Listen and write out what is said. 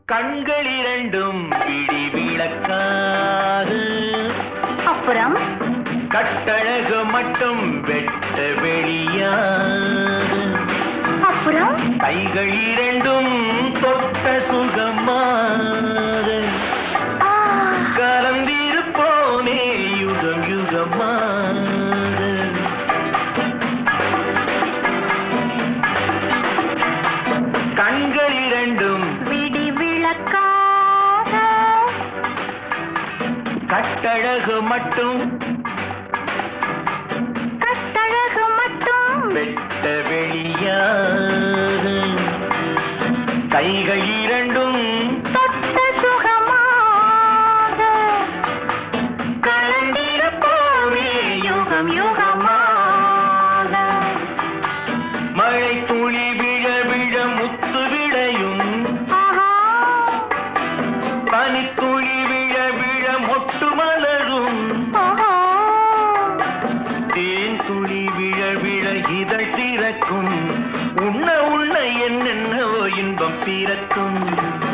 கண்கள் இரண்டும் விழி விளக்காக, அப்புறம் கட்டழகு மட்டும் வெட்ட வெளியாக, அப்புறம் கைகள் இரண்டும் தொட்ட சுகமாக, கலந்திருப்போனே யுகம் யுகமாக. கண்கள் இரண்டும் விடி விளக்காக, கட்டழகு மட்டும் வெட்ட வெளியாக, கைகள் இரண்டும் தொட்ட சுகமாக, கலந்திருப்போமே யுகம் யுகமாக. மழை துளி விழ விழ முத்து விளையும், பனித்துளி விழ விழ மொட்டு மலரும், தேன் துளி விழ விழ இதழ் திறக்கும், உண்ண உண்ண என்னென்ன இன்பம் பிறக்கும்.